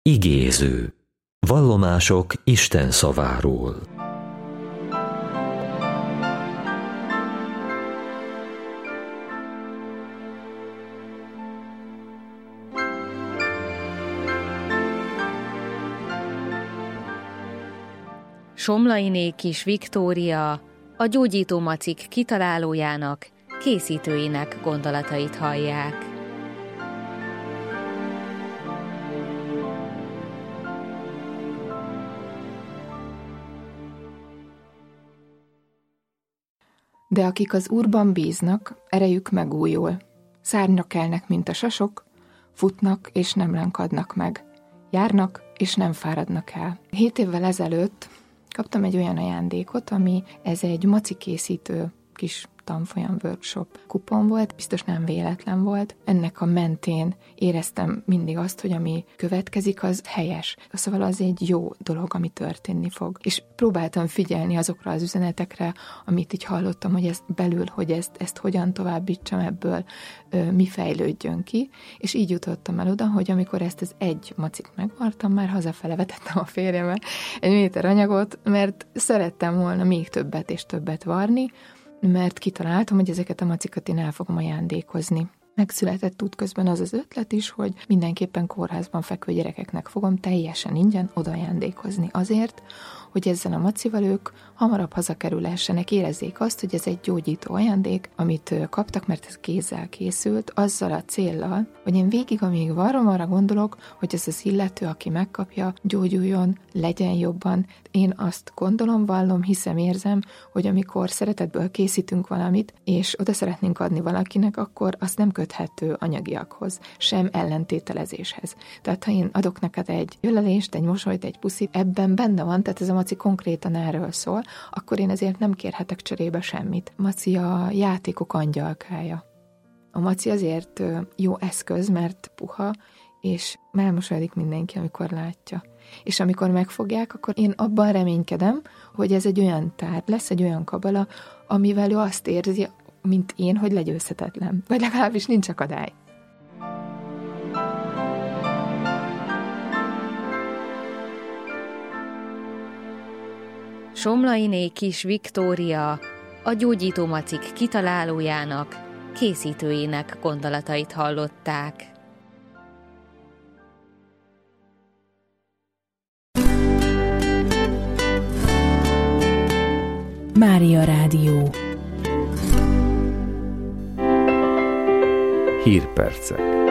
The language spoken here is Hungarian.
Igéző. Vallomások Isten szaváról. Somlainé Kis Viktória, a gyógyító macik kitalálójának, készítőinek gondolatait hallják. De akik az Úrban bíznak, erejük megújul. Szárnyra kelnek, mint a sasok, futnak és nem lankadnak meg. Járnak és nem fáradnak el. 7 évvel ezelőtt kaptam egy olyan ajándékot, ez egy macikészítő kis tanfolyam workshop kupon volt, biztos nem véletlen volt. Ennek a mentén éreztem mindig azt, hogy ami következik, az helyes. Szóval az egy jó dolog, ami történni fog. És próbáltam figyelni azokra az üzenetekre, amit így hallottam, hogy ezt belül, hogy ezt hogyan továbbítsam ebből, mi fejlődjön ki. És így jutottam el oda, hogy amikor ezt az egy macit megvartam, már hazafele vetettem a férjemmel egy méter anyagot, mert szerettem volna még többet és többet varni, mert kitaláltam, hogy ezeket a macikat én el fogom ajándékozni. Megszületett útközben az ötlet is, hogy mindenképpen kórházban fekvő gyerekeknek fogom teljesen ingyen oda ajándékozni. Azért, hogy ezzel a macival ők hamarabb hazakerülhessenek, érezzék azt, hogy ez egy gyógyító ajándék, amit kaptak, mert ez kézzel készült, azzal a céllal, hogy én végig, amíg varrom, arra gondolok, hogy ez az illető, aki megkapja, gyógyuljon, legyen jobban. Én azt gondolom, vallom, hiszem, érzem, hogy amikor szeretetből készítünk valamit, és oda szeretnénk adni valakinek, akkor azt nem köthető anyagiakhoz, sem ellentételezéshez. Tehát ha én adok neked egy ölelést, egy mosolyt, egy puszit, ebben benne van, tehát ez a maci konkrétan erről szól, akkor én ezért nem kérhetek cserébe semmit. Maci a játékok angyalkája. A maci azért jó eszköz, mert puha, és elmosolyodik mindenki, amikor látja. És amikor megfogják, akkor én abban reménykedem, hogy ez egy olyan tárgy lesz, egy olyan kabala, amivel ő azt érzi, mint én, hogy legyőzhetetlen. Vagy legalábbis nincs akadály. Somlainé Kis Viktória, a gyógyító macik kitalálójának, készítőinek gondolatait hallották. Mária Rádió. Hírpercek.